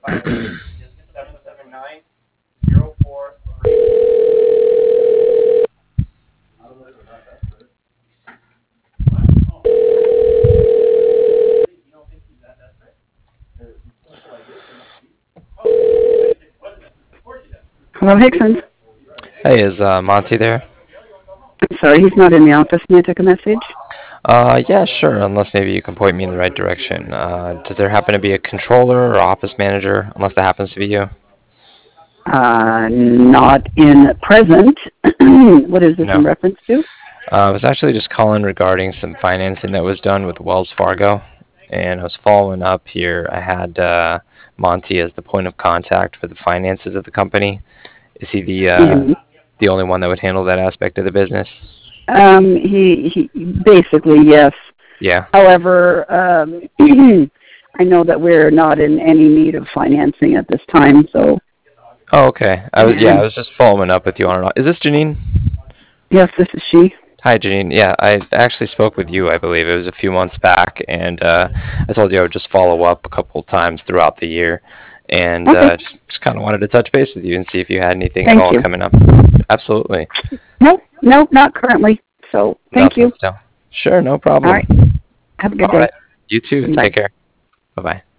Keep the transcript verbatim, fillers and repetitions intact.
Hello, Hickson. Hey, is uh, Monty there? I'm sorry, he's not in the office. May I take a message? Uh, yeah, sure, unless maybe you can point me in the right direction. Uh, does there happen to be a controller or office manager, unless that happens to be you? Uh, not in present. What is this No. in reference to? Uh, I was actually just calling regarding some financing that was done with Wells Fargo, and I was following up here. I had uh, Monty as the point of contact for the finances of the company. Is he the uh, Mhm. the only one that would handle that aspect of the business? Um, he, he basically yes. Yeah. However, um, I know that we're not in any need of financing at this time. So, Oh, okay. I was yeah, I and was just following up with you on it. Is this Janine? yes, this is she. Hi, Janine. Yeah, I actually spoke with you, I believe. It was a few months back, and uh, I told you I would just follow up a couple of times throughout the year, and Okay. uh, just, just kind of wanted to touch base with you and see if you had anything at Thank all you. coming up. Absolutely. No, no, not currently. So, thank Nothing you. still. Sure, no All problem. right. Have a good All day. right. You too. Bye. Take care. Bye-bye.